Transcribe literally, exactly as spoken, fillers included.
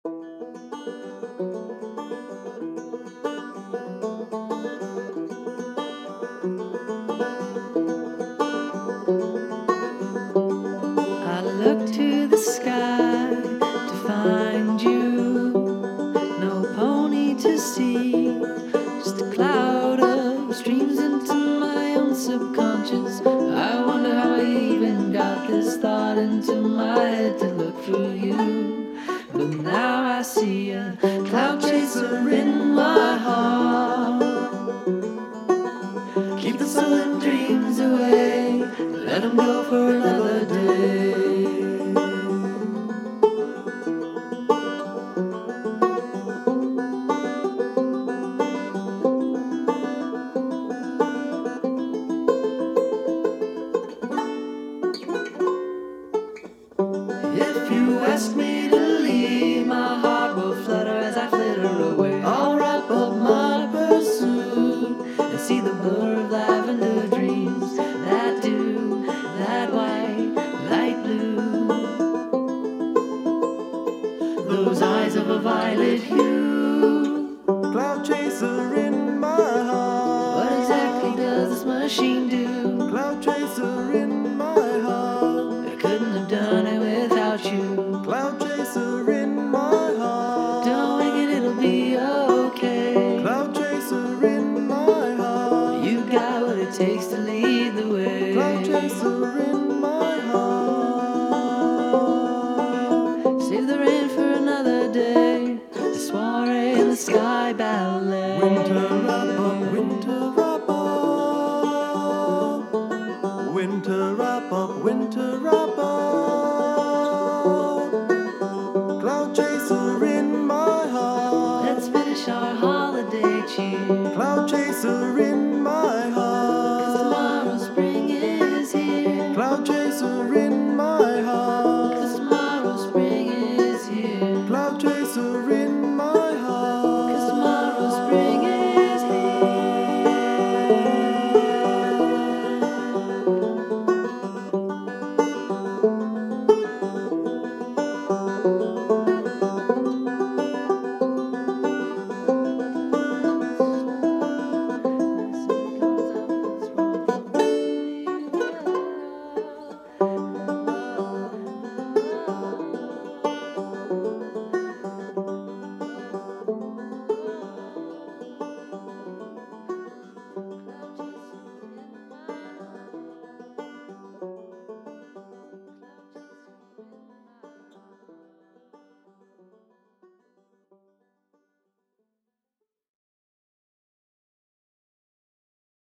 I look to the sky to find you. No pony to see, just a cloud of streams into my own subconscious. I wonder how I even got this thought into my head to look for you. But now I see a cloud chaser in my heart. Keep the sullen dreams away, let them go for another day. If you ask me to leave, my heart will flutter as I flitter away. I'll wrap up my pursuit and see the blur of lavender dreams that do that white, light blue. Those eyes of a violet hue. Cloud chaser in my heart. What exactly does this machine do? Cloud chaser in my heart. I couldn't have done it without you. Cloud chaser in my heart. Don't make it, it'll be okay. Cloud chaser in my heart. You got what it takes to lead the way. Cloud chaser in my heart. Save the rain for another day. The soiree in the sky ballet. Winter wrap up, winter wrap up. Winter wrap up, winter wrap up.